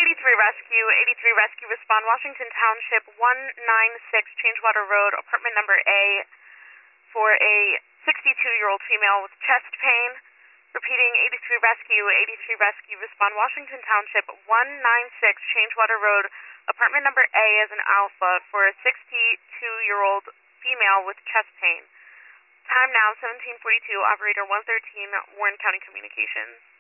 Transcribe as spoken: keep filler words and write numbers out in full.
eighty-three Rescue, eighty-three Rescue, respond Washington Township, one ninety-six Changewater Road, apartment number A, for a sixty-two-year-old female with chest pain. Repeating, eighty-three Rescue, eighty-three Rescue, respond Washington Township, one ninety-six Changewater Road, apartment number A as an alpha, for a sixty-two-year-old female with chest pain. Time now, seventeen forty-two, operator one thirteen, Warren County Communications.